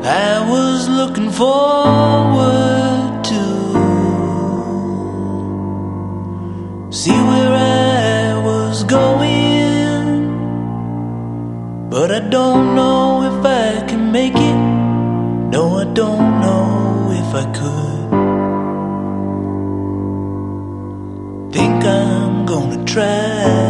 I was looking forward to see where I was going, but I don't know if I can make it. No, I don't know if I could. Think I'm gonna try.